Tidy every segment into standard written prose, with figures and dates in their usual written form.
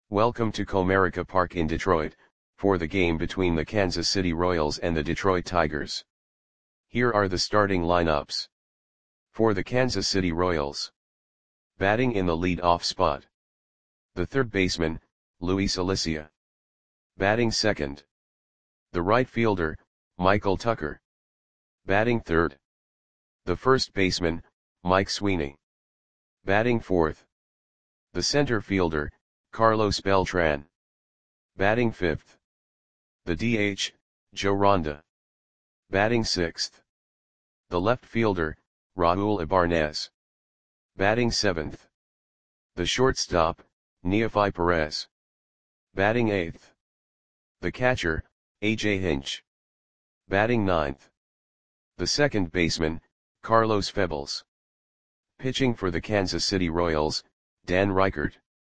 Welcome to Comerica Park in Detroit, for the game between the Kansas City Royals and the Detroit Tigers. Here are the starting lineups. For the Kansas City Royals. Batting in the lead-off spot. The third baseman, Luis Alicea. Batting second. The right fielder, Michael Tucker. Batting third. The first baseman, Mike Sweeney. Batting fourth. The center fielder, Carlos Beltran. Batting fifth. The DH, Joe Ronda. Batting sixth. The left fielder, Raul Ibarnez. Batting seventh. The shortstop, Neofy Perez. Batting eighth. The catcher, A.J. Hinch. Batting ninth. The second baseman, Carlos Febles. Pitching for the Kansas City Royals, Dan Reichert.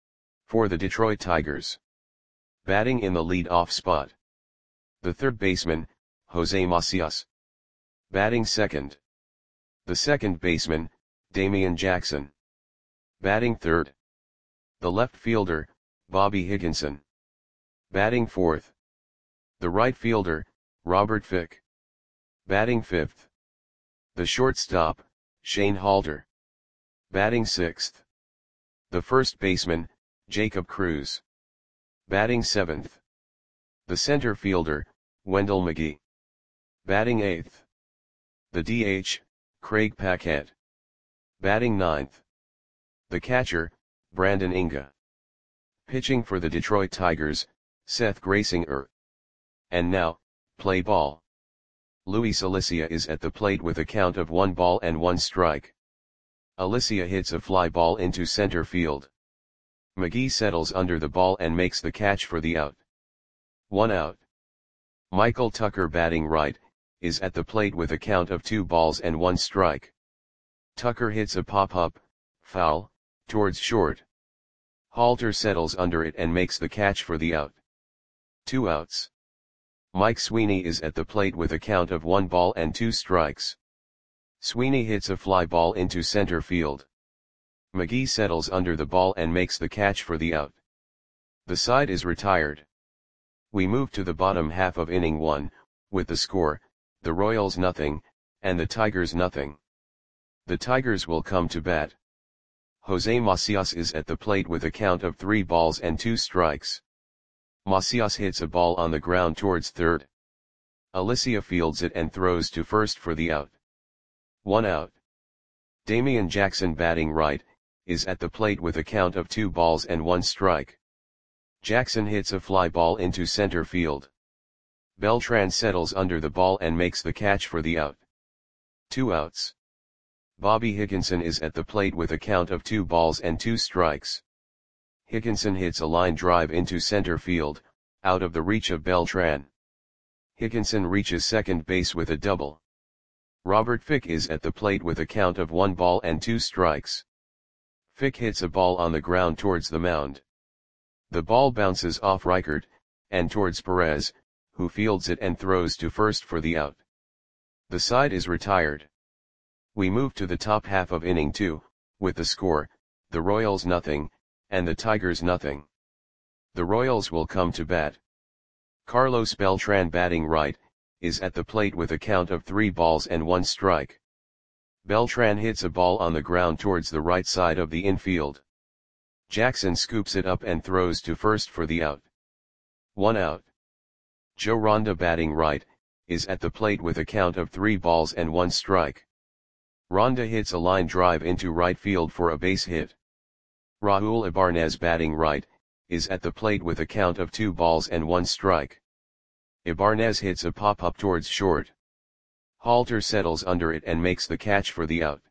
For the Detroit Tigers. Batting in the lead-off spot. The third baseman, Jose Macias. Batting second. The second baseman, Damian Jackson. Batting third. The left fielder, Bobby Higginson. Batting fourth. The right fielder, Robert Fick. Batting fifth. The shortstop, Shane Halter. Batting sixth. The first baseman, Jacob Cruz. Batting seventh. The center fielder, Wendell McGee. Batting eighth. The DH, Craig Paquette. Batting ninth. The catcher, Brandon Inga. Pitching for the Detroit Tigers, Seth Graysinger. And now, play ball. Luis Alicea is at the plate with a count of 1 ball and 1 strike. Alicea hits a fly ball into center field. McGee settles under the ball and makes the catch for the out. 1 out. Michael Tucker, batting right, is at the plate with a count of 2 balls and 1 strike. Tucker hits a pop-up, foul, towards short. Halter settles under it and makes the catch for the out. 2 outs. Mike Sweeney is at the plate with a count of 1 ball and 2 strikes. Sweeney hits a fly ball into center field. McGee settles under the ball and makes the catch for the out. The side is retired. We move to the bottom half of inning 1, with the score, the Royals nothing, and the Tigers nothing. The Tigers will come to bat. Jose Macias is at the plate with a count of 3 balls and 2 strikes. Macias hits a ball on the ground towards third. Alicea fields it and throws to first for the out. 1 out. Damian Jackson, batting right, is at the plate with a count of 2 balls and 1 strike. Jackson hits a fly ball into center field. Beltran settles under the ball and makes the catch for the out. 2 outs. Bobby Higginson is at the plate with a count of 2 balls and 2 strikes. Higginson hits a line drive into center field, out of the reach of Beltran. Higginson reaches second base with a double. Robert Fick is at the plate with a count of 1 ball and 2 strikes. Fick hits a ball on the ground towards the mound. The ball bounces off Reichert, and towards Perez, who fields it and throws to first for the out. The side is retired. We move to the top half of inning 2, with the score, the Royals nothing, and the Tigers nothing. The Royals will come to bat. Carlos Beltran, batting right, is at the plate with a count of 3 balls and 1 strike. Beltran hits a ball on the ground towards the right side of the infield. Jackson scoops it up and throws to first for the out. 1 out. Joe Ronda, batting right, is at the plate with a count of 3 balls and 1 strike. Ronda hits a line drive into right field for a base hit. Raul Ibarnez, batting right, is at the plate with a count of 2 balls and 1 strike. Ibarnez hits a pop-up towards short. Halter settles under it and makes the catch for the out.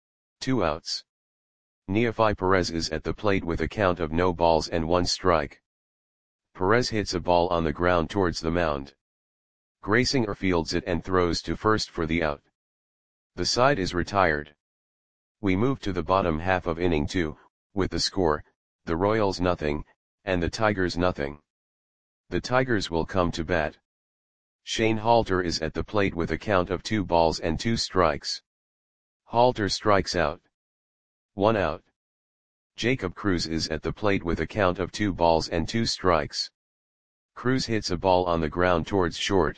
2 outs. Neofy Perez is at the plate with a count of no balls and 1 strike. Perez hits a ball on the ground towards the mound. Graysinger fields it and throws to first for the out. The side is retired. We move to the bottom half of inning 2, with the score, the Royals nothing, and the Tigers nothing. The Tigers will come to bat. Shane Halter is at the plate with a count of 2 balls and 2 strikes. Halter strikes out. 1 out. Jacob Cruz is at the plate with a count of 2 balls and 2 strikes. Cruz hits a ball on the ground towards short.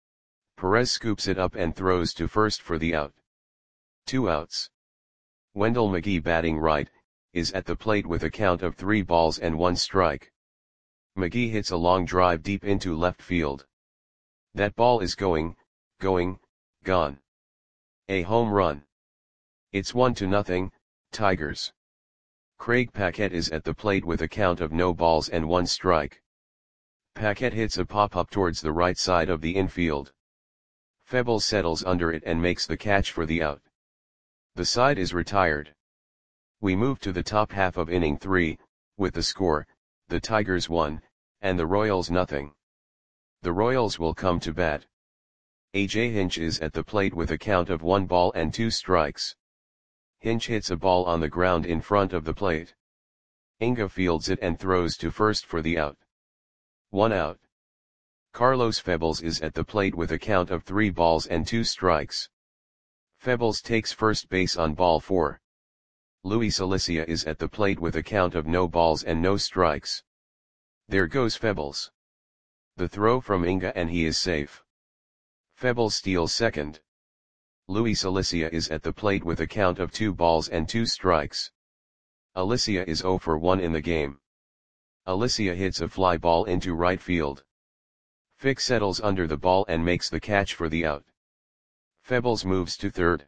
Perez scoops it up and throws to first for the out. 2 outs. Wendell McGee, batting right, is at the plate with a count of 3 balls and 1 strike. McGee hits a long drive deep into left field. That ball is going, gone. A home run. It's 1-0, Tigers. Craig Paquette is at the plate with a count of no balls and 1 strike. Paquette hits a pop-up towards the right side of the infield. Febles settles under it and makes the catch for the out. The side is retired. We move to the top half of inning 3, with the score, the Tigers 1, and the Royals 0. The Royals will come to bat. A.J. Hinch is at the plate with a count of 1 ball and 2 strikes. Hinch hits a ball on the ground in front of the plate. Inga fields it and throws to first for the out. 1 out. Carlos Febles is at the plate with a count of 3 balls and 2 strikes. Febles takes first base on ball 4. Luis Alicia is at the plate with a count of no balls and no strikes. There goes Febles. The throw from Inga and he is safe. Febles steals second. Luis Alicia is at the plate with a count of 2 balls and 2 strikes. Alicia is 0 for 1 in the game. Alicia hits a fly ball into right field. Fick settles under the ball and makes the catch for the out. Febles moves to third.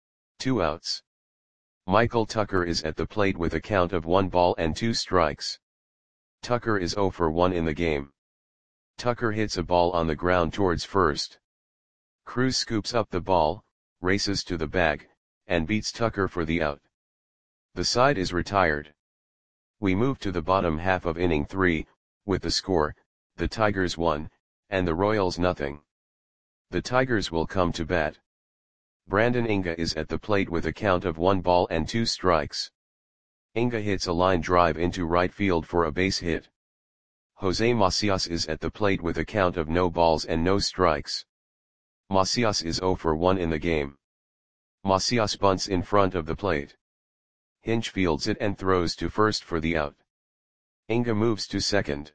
2 outs. Michael Tucker is at the plate with a count of 1 ball and 2 strikes. Tucker is 0 for 1 in the game. Tucker hits a ball on the ground towards first. Cruz scoops up the ball, races to the bag, and beats Tucker for the out. The side is retired. We move to the bottom half of inning 3, with the score, the Tigers 1, and the Royals 0. The Tigers will come to bat. Brandon Inga is at the plate with a count of 1 ball and 2 strikes. Inga hits a line drive into right field for a base hit. Jose Macias is at the plate with a count of no balls and no strikes. Macias is 0 for 1 in the game. Macias bunts in front of the plate. Hinch fields it and throws to first for the out. Inga moves to second.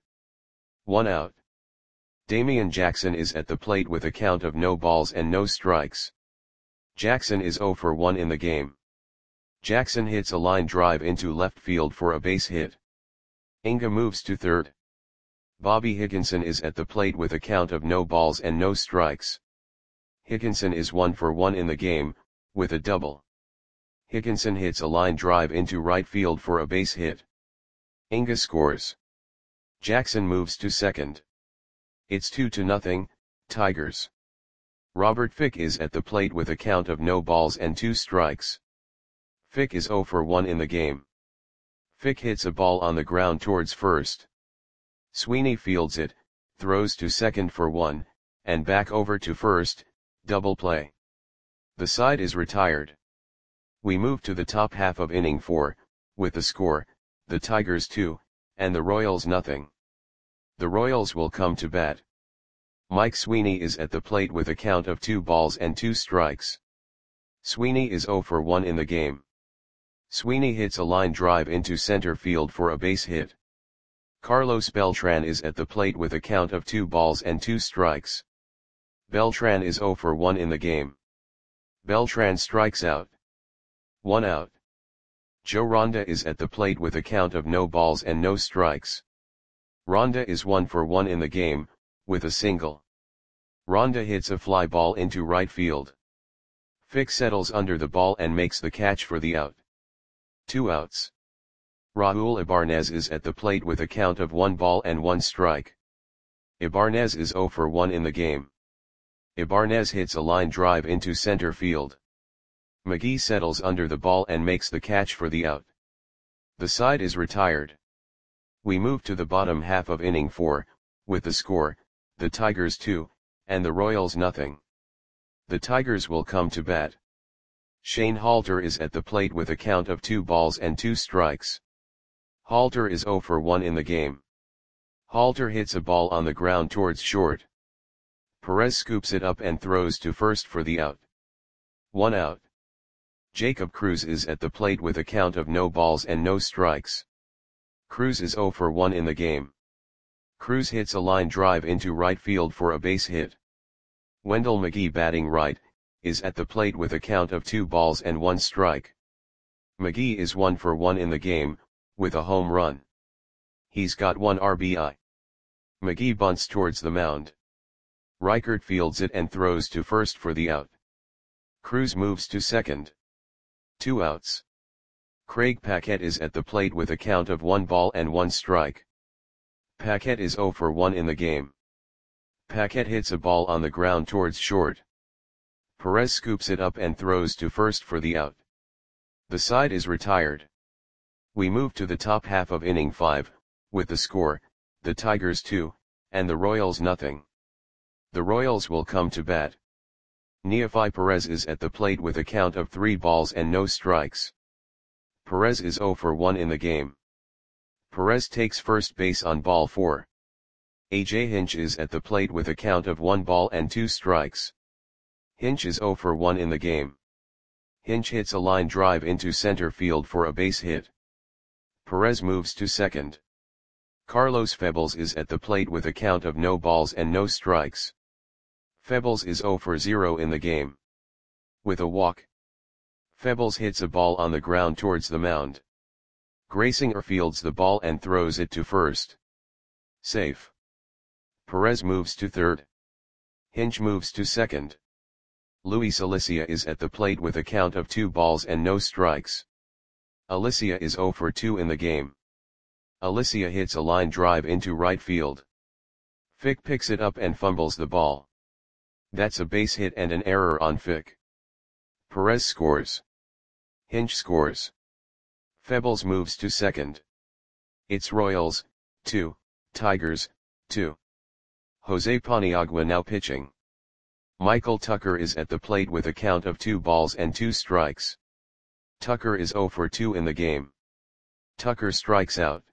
1 out. Damian Jackson is at the plate with a count of no balls and no strikes. Jackson is 0 for 1 in the game. Jackson hits a line drive into left field for a base hit. Inga moves to third. Bobby Higginson is at the plate with a count of no balls and no strikes. Higginson is 1 for 1 in the game, with a double. Higginson hits a line drive into right field for a base hit. Inga scores. Jackson moves to second. It's 2-0, Tigers. Robert Fick is at the plate with a count of no balls and 2 strikes. Fick is 0 for 1 in the game. Fick hits a ball on the ground towards first. Sweeney fields it, throws to second for 1, and back over to first, double play. The side is retired. We move to the top half of inning 4, with the score, the Tigers 2, and the Royals 0. The Royals will come to bat. Mike Sweeney is at the plate with a count of 2 balls and 2 strikes. Sweeney is 0 for 1 in the game. Sweeney hits a line drive into center field for a base hit. Carlos Beltran is at the plate with a count of 2 balls and 2 strikes. Beltran is 0 for 1 in the game. Beltran strikes out. 1 out. Joe Ronda is at the plate with a count of no balls and no strikes. Ronda is 1 for 1 in the game, with a single. Ronda hits a fly ball into right field. Fick settles under the ball and makes the catch for the out. 2 outs. Raul Ibanez is at the plate with a count of 1 ball and 1 strike. Ibanez is 0 for 1 in the game. Ibanez hits a line drive into center field. McGee settles under the ball and makes the catch for the out. The side is retired. We move to the bottom half of inning 4, with the score, the Tigers 2, and the Royals 0. The Tigers will come to bat. Shane Halter is at the plate with a count of 2 balls and 2 strikes. Halter is 0 for 1 in the game. Halter hits a ball on the ground towards short. Perez scoops it up and throws to first for the out. 1 out. Jacob Cruz is at the plate with a count of no balls and no strikes. Cruz is 0 for 1 in the game. Cruz hits a line drive into right field for a base hit. Wendell McGee, batting right, is at the plate with a count of 2 balls and 1 strike. McGee is 1 for 1 in the game, with a home run. He's got 1 RBI. McGee bunts towards the mound. Reichert fields it and throws to first for the out. Cruz moves to second. 2 outs. Craig Paquette is at the plate with a count of 1 ball and 1 strike. Paquette is 0 for 1 in the game. Paquette hits a ball on the ground towards short. Perez scoops it up and throws to first for the out. The side is retired. We move to the top half of inning 5, with the score, the Tigers 2, and the Royals nothing. The Royals will come to bat. Neefi Perez is at the plate with a count of 3 balls and no strikes. Perez is 0 for 1 in the game. Perez takes first base on ball 4. A.J. Hinch is at the plate with a count of 1 ball and 2 strikes. Hinch is 0 for 1 in the game. Hinch hits a line drive into center field for a base hit. Perez moves to second. Carlos Febles is at the plate with a count of no balls and no strikes. Febles is 0 for 0 in the game. With a walk. Febles hits a ball on the ground towards the mound. Graysinger fields the ball and throws it to first. Safe. Perez moves to third. Hinch moves to second. Luis Alicia is at the plate with a count of 2 balls and no strikes. Alicia is 0 for 2 in the game. Alicia hits a line drive into right field. Fick picks it up and fumbles the ball. That's a base hit and an error on Fick. Perez scores. Hinch scores. Febles moves to second. It's Royals, 2, Tigers, 2. Jose Paniagua now pitching. Michael Tucker is at the plate with a count of 2 balls and 2 strikes. Tucker is 0 for 2 in the game. Tucker strikes out.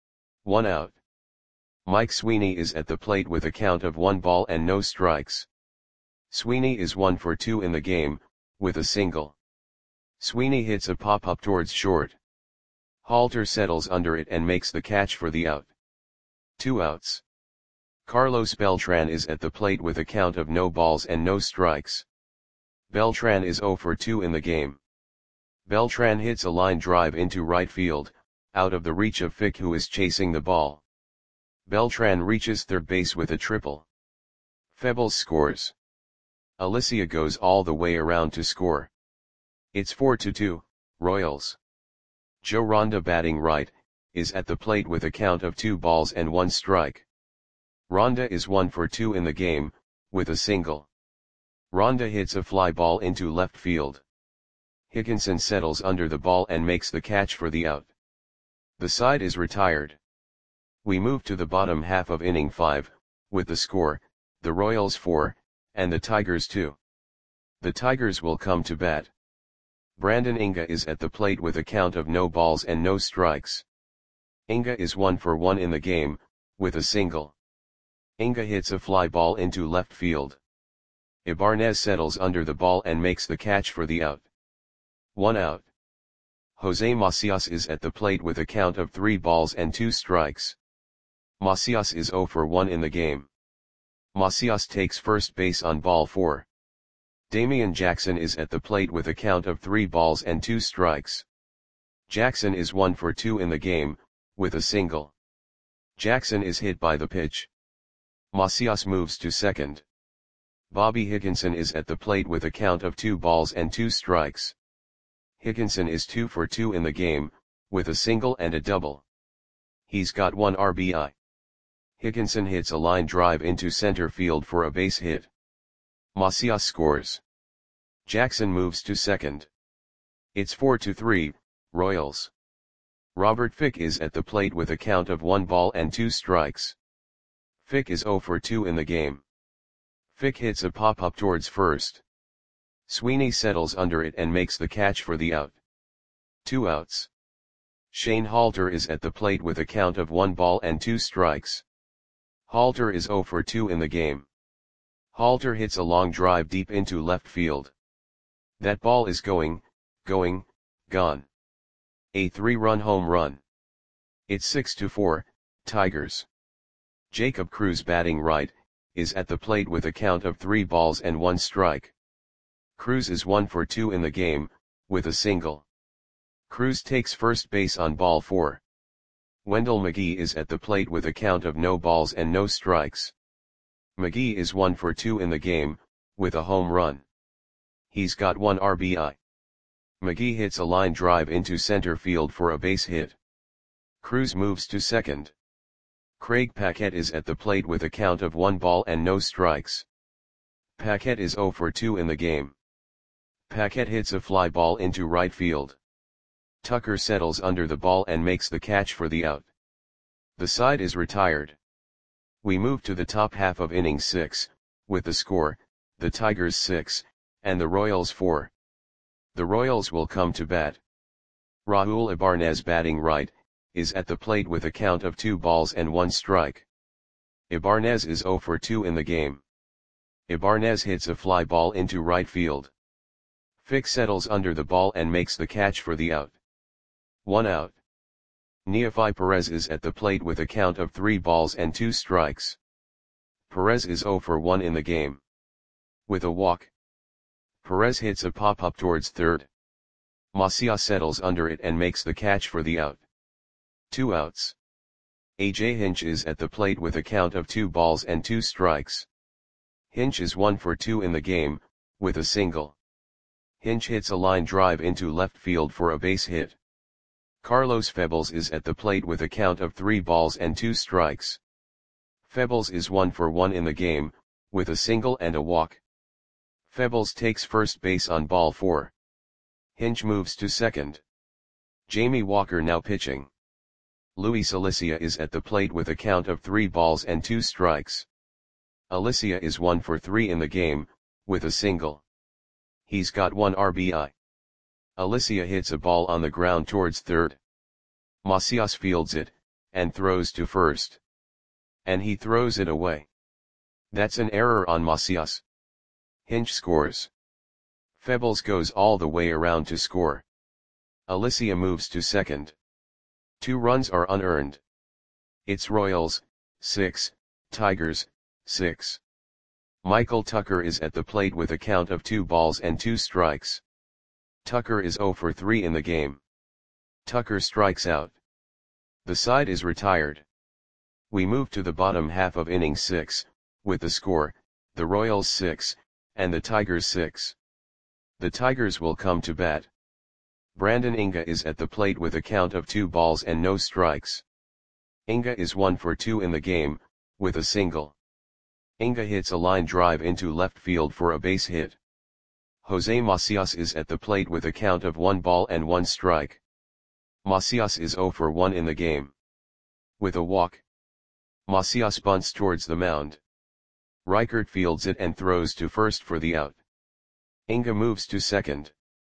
1 out. Mike Sweeney is at the plate with a count of 1 ball and no strikes. Sweeney is 1 for 2 in the game, with a single. Sweeney hits a pop-up towards short. Halter settles under it and makes the catch for the out. 2 outs. Carlos Beltran is at the plate with a count of no balls and no strikes. Beltran is 0 for 2 in the game. Beltran hits a line drive into right field, out of the reach of Fick, who is chasing the ball. Beltran reaches third base with a triple. Febles scores. Alicia goes all the way around to score. It's 4-2, Royals. Joe Ronda, batting right, is at the plate with a count of 2 balls and 1 strike. Ronda is 1 for 2 in the game, with a single. Ronda hits a fly ball into left field. Higginson settles under the ball and makes the catch for the out. The side is retired. We move to the bottom half of inning 5, with the score, the Royals 4, and the Tigers 2. The Tigers will come to bat. Brandon Inga is at the plate with a count of no balls and no strikes. Inga is 1 for 1 in the game, with a single. Inga hits a fly ball into left field. Ibarnez settles under the ball and makes the catch for the out. 1 out. Jose Macias is at the plate with a count of 3 balls and 2 strikes. Macias is 0 for 1 in the game. Macias takes first base on ball 4. Damian Jackson is at the plate with a count of 3 balls and 2 strikes. Jackson is 1 for 2 in the game, with a single. Jackson is hit by the pitch. Macias moves to second. Bobby Higginson is at the plate with a count of 2 balls and 2 strikes. Higginson is 2 for 2 in the game, with a single and a double. He's got 1 RBI. Higginson hits a line drive into center field for a base hit. Macias scores. Jackson moves to second. It's 4-3, Royals. Robert Fick is at the plate with a count of 1 ball and 2 strikes. Fick is 0 for 2 in the game. Fick hits a pop-up towards first. Sweeney settles under it and makes the catch for the out. 2 outs. Shane Halter is at the plate with a count of 1 ball and 2 strikes. Halter is 0 for 2 in the game. Halter hits a long drive deep into left field. That ball is going going, gone. A 3-run home run. It's 6-4, Tigers. Jacob Cruz batting right, is at the plate with a count of 3 balls and 1 strike. Cruz is 1 for 2 in the game, with a single. Cruz takes first base on ball 4. Wendell McGee is at the plate with a count of no balls and no strikes. McGee is 1 for 2 in the game, with a home run. He's got 1 RBI. McGee hits a line drive into center field for a base hit. Cruz moves to second. Craig Paquette is at the plate with a count of 1 ball and no strikes. Paquette is 0 for 2 in the game. Paquette hits a fly ball into right field. Tucker settles under the ball and makes the catch for the out. The side is retired. We move to the top half of inning 6, with the score, the Tigers 6, and the Royals 4. The Royals will come to bat. Raul Ibanez batting right, is at the plate with a count of 2 balls and 1 strike. Ibanez is 0 for 2 in the game. Ibanez hits a fly ball into right field. Fick settles under the ball and makes the catch for the out. 1 out. Neefi Perez is at the plate with a count of 3 balls and 2 strikes. Perez is 0 for 1 in the game. With a walk. Perez hits a pop-up towards third. Macias settles under it and makes the catch for the out. 2 outs. AJ Hinch is at the plate with a count of 2 balls and 2 strikes. Hinch is 1 for 2 in the game, with a single. Hinch hits a line drive into left field for a base hit. Carlos Febles is at the plate with a count of 3 balls and 2 strikes. Febles is 1 for 1 in the game, with a single and a walk. Febles takes first base on ball 4. Hinch moves to second. Jamie Walker now pitching. Luis Alicia is at the plate with a count of 3 balls and 2 strikes. Alicia is 1 for 3 in the game, with a single. He's got 1 RBI. Alicia hits a ball on the ground towards third. Macias fields it, and throws to first. And he throws it away. That's an error on Macias. Hinch scores. Febles goes all the way around to score. Alicia moves to second. 2 runs are unearned. It's Royals, 6, Tigers, 6. Michael Tucker is at the plate with a count of 2 balls and 2 strikes. Tucker is 0 for 3 in the game. Tucker strikes out. The side is retired. We move to the bottom half of inning 6, with the score, the Royals 6, and the Tigers 6. The Tigers will come to bat. Brandon Inga is at the plate with a count of 2 balls and no strikes. Inga is 1 for 2 in the game, with a single. Inga hits a line drive into left field for a base hit. Jose Macias is at the plate with a count of 1 ball and 1 strike. Macias is 0 for 1 in the game. With a walk. Macias bunts towards the mound. Reichert fields it and throws to first for the out. Inga moves to second.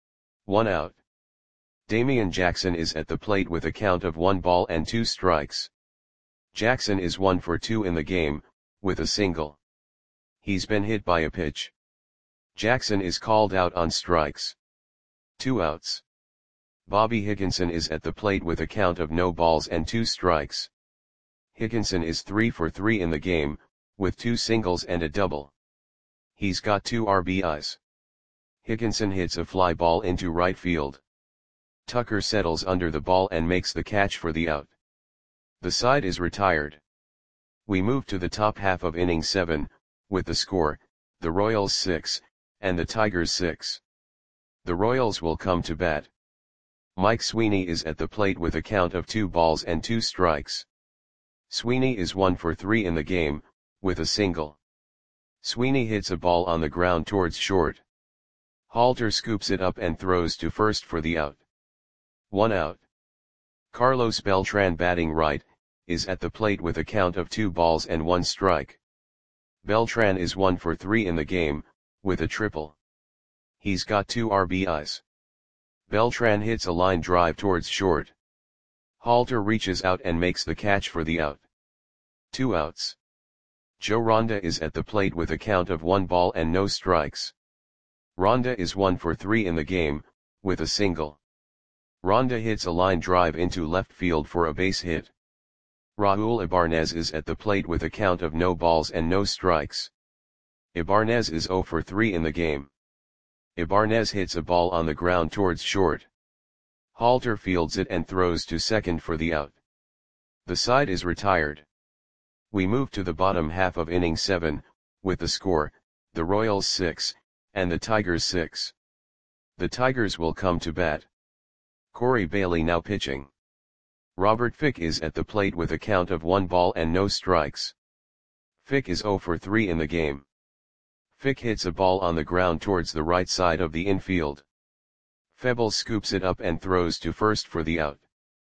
1 out. Damian Jackson is at the plate with a count of 1 ball and 2 strikes. Jackson is 1 for 2 in the game, with a single. He's been hit by a pitch. Jackson is called out on strikes. 2 outs. Bobby Higginson is at the plate with a count of no balls and 2 strikes. Higginson is 3 for 3 in the game, with 2 singles and a double. He's got 2 RBIs. Higginson hits a fly ball into right field. Tucker settles under the ball and makes the catch for the out. The side is retired. We move to the top half of inning 7, with the score, the Royals 6, and the Tigers 6. The Royals will come to bat. Mike Sweeney is at the plate with a count of 2 balls and 2 strikes. Sweeney is 1 for 3 in the game, with a single. Sweeney hits a ball on the ground towards short. Halter scoops it up and throws to first for the out. 1 out. Carlos Beltran batting right, is at the plate with a count of 2 balls and 1 strike. Beltran is 1 for 3 in the game, with a triple. He's got 2 RBIs. Beltran hits a line drive towards short. Halter reaches out and makes the catch for the out. 2 outs. Joe Ronda is at the plate with a count of 1 ball and no strikes. Ronda is 1 for 3 in the game, with a single. Ronda hits a line drive into left field for a base hit. Raul Ibanez is at the plate with a count of no balls and no strikes. Ibanez is 0 for 3 in the game. Ibanez hits a ball on the ground towards short. Halter fields it and throws to second for the out. The side is retired. We move to the bottom half of inning 7, with the score, the Royals 6, and the Tigers 6. The Tigers will come to bat. Corey Bailey now pitching. Robert Fick is at the plate with a count of 1 ball and no strikes. Fick is 0 for 3 in the game. Fick hits a ball on the ground towards the right side of the infield. Febles scoops it up and throws to first for the out.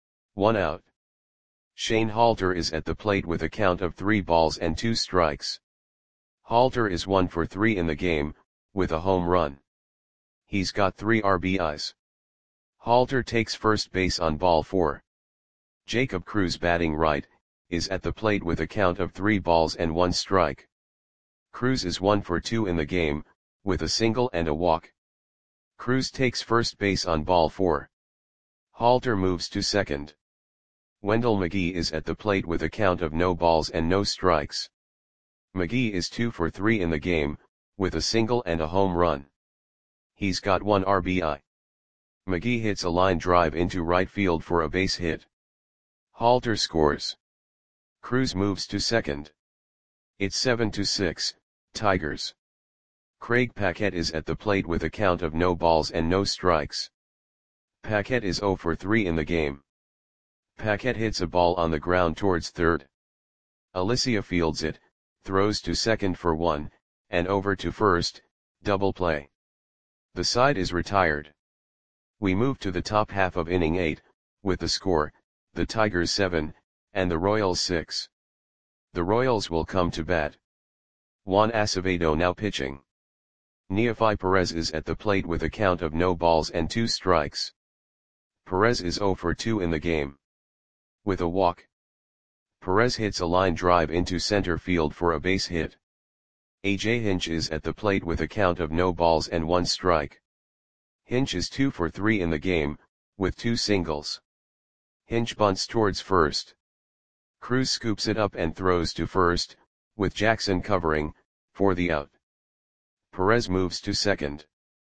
1 out. Shane Halter is at the plate with a count of 3 balls and 2 strikes. Halter is 1 for 3 in the game, with a home run. He's got 3 RBIs. Halter takes first base on ball 4. Jacob Cruz, batting right, is at the plate with a count of 3 balls and 1 strike. Cruz is 1 for 2 in the game, with a single and a walk. Cruz takes first base on ball 4. Halter moves to second. Wendell McGee is at the plate with a count of no balls and no strikes. McGee is 2 for 3 in the game, with a single and a home run. He's got 1 RBI. McGee hits a line drive into right field for a base hit. Halter scores. Cruz moves to second. It's 7-6, Tigers. Craig Paquette is at the plate with a count of no balls and no strikes. Paquette is 0 for 3 in the game. Paquette hits a ball on the ground towards third. Alicia fields it, throws to second for 1, and over to first, double play. The side is retired. We move to the top half of inning 8, with the score, the Tigers 7, and the Royals 6. The Royals will come to bat. Juan Acevedo now pitching. Neofi Perez is at the plate with a count of no balls and 2 strikes. Perez is 0 for 2 in the game. With a walk. Perez hits a line drive into center field for a base hit. AJ Hinch is at the plate with a count of no balls and 1 strike. Hinch is 2 for 3 in the game, with 2 singles. Hinch bunts towards first. Cruz scoops it up and throws to first, with Jackson covering, for the out. Perez moves to second.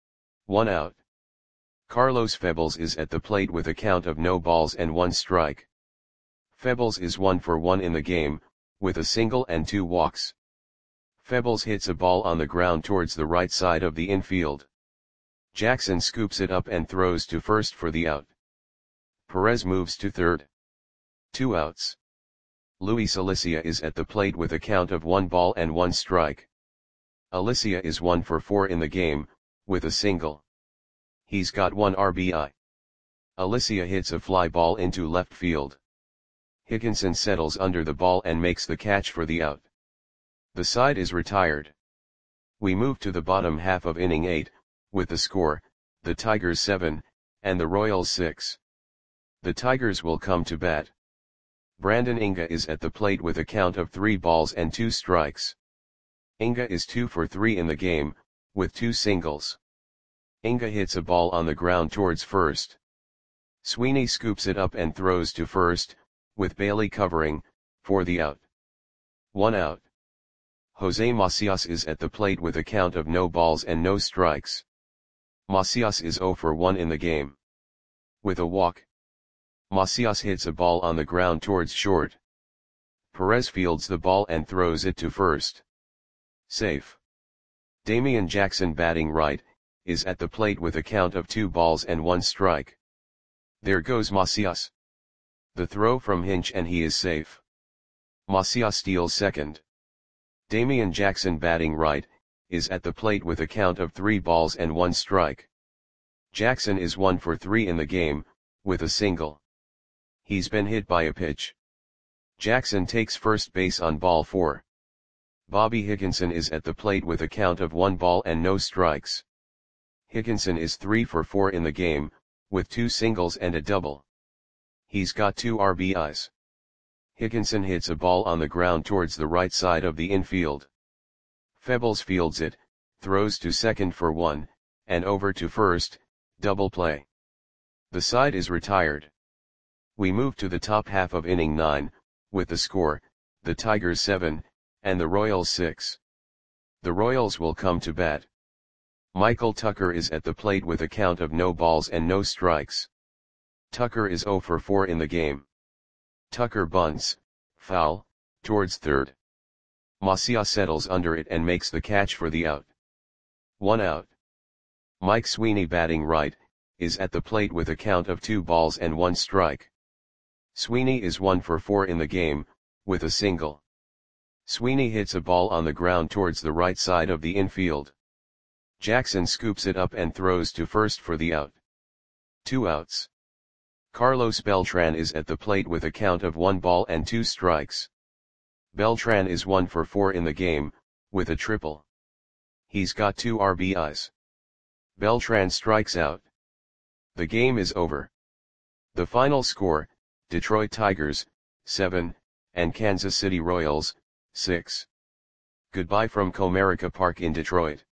1 out. Carlos Febles is at the plate with a count of no balls and 1 strike. Febles is 1 for 1 in the game, with a single and 2 walks. Febles hits a ball on the ground towards the right side of the infield. Jackson scoops it up and throws to first for the out. Perez moves to third. 2 outs. Luis Alicia is at the plate with a count of 1 ball and 1 strike. Alicia is 1 for 4 in the game, with a single. He's got 1 RBI. Alicia hits a fly ball into left field. Higginson settles under the ball and makes the catch for the out. The side is retired. We move to the bottom half of inning 8, with the score, the Tigers 7, and the Royals 6. The Tigers will come to bat. Brandon Inga is at the plate with a count of 3 balls and 2 strikes. Inga is 2 for 3 in the game, with 2 singles. Inga hits a ball on the ground towards first. Sweeney scoops it up and throws to first, with Bailey covering, for the out. 1 out. Jose Macias is at the plate with a count of no balls and no strikes. Macias is 0 for 1 in the game. With a walk. Macias hits a ball on the ground towards short. Perez fields the ball and throws it to first. Safe. Damian Jackson, batting right, is at the plate with a count of 2 balls and 1 strike. There goes Macias. The throw from Hinch and he is safe. Macias steals second. Damian Jackson, batting right, is at the plate with a count of 3 balls and 1 strike. Jackson is 1 for 3 in the game, with a single. He's been hit by a pitch. Jackson takes first base on ball 4. Bobby Higginson is at the plate with a count of 1 ball and no strikes. Higginson is 3 for 4 in the game, with 2 singles and a double. He's got 2 RBIs. Higginson hits a ball on the ground towards the right side of the infield. Febles fields it, throws to second for 1, and over to first, Double play. The side is retired. We move to the top half of inning 9, with the score, the Tigers 7, and the Royals 6. The Royals will come to bat. Michael Tucker is at the plate with a count of no balls and no strikes. Tucker is 0 for 4 in the game. Tucker bunts, foul, towards third. Maciá settles under it and makes the catch for the out. 1 out. Mike Sweeney, batting right, is at the plate with a count of 2 balls and 1 strike. Sweeney is 1 for 4 in the game, with a single. Sweeney hits a ball on the ground towards the right side of the infield. Jackson scoops it up and throws to first for the out. 2 outs. Carlos Beltran is at the plate with a count of 1 ball and 2 strikes. Beltran is 1 for 4 in the game, with a triple. He's got 2 RBIs. Beltran strikes out. The game is over. The final score, Detroit Tigers, 7, and Kansas City Royals, 6. Goodbye from Comerica Park in Detroit.